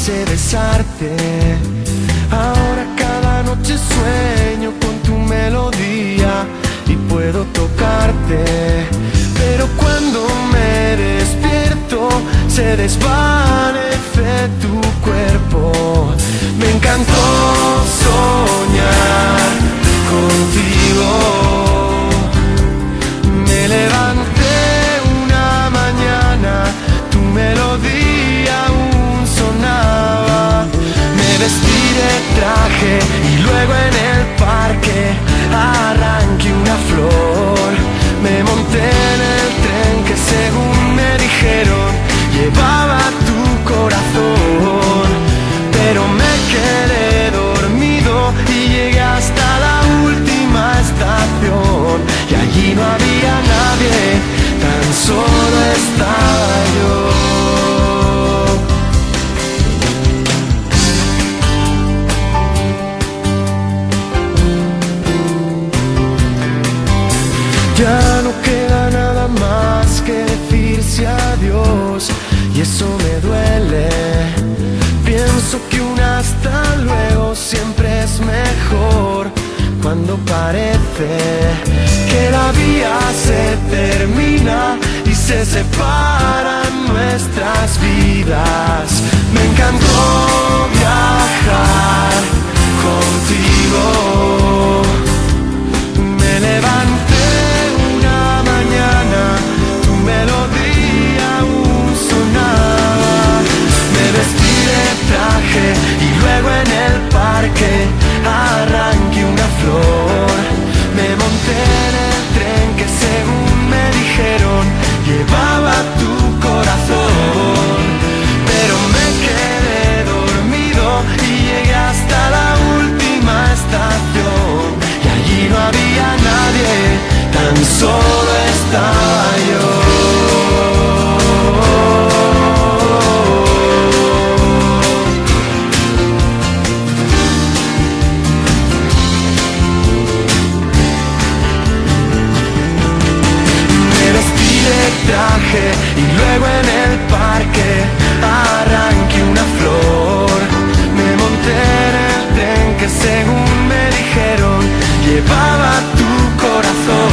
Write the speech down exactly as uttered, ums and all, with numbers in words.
quise besarte. Ahora cada noche sueño con tu melodía y puedo tocarte, pero cuando me despierto se desvanece tu cuerpo. Me encantó soñar contigo. Me levanté una mañana, tu melodía aún sonaba. Me vestí de traje y luego en el parque arranqué una flor. Me monté en el tren que según me dijeron llevaba tu corazón, pero me quedé dormido y llegué hasta la última estación y allí no había nadie, tan solo estaba yo. Ya no queda nada más que decirse adiós y eso me duele. Pienso que un hasta luego siempre es mejor cuando parece que la vía se termina y se separan nuestras vidas. Me encantó viajar contigo. Me levanté una mañana, tu melodía aún sonaba. Me vestí de traje y luego en el parque arranqué una flor. Me monté en el tren que según me dijeron llevaba tu corazón, pero me quedé dormido y llegué hasta la última estación y allí no había nadie, tan solo estaba yo. Traje y luego en el parque arranqué una flor. Me monté en el tren que según me dijeron llevaba tu corazón.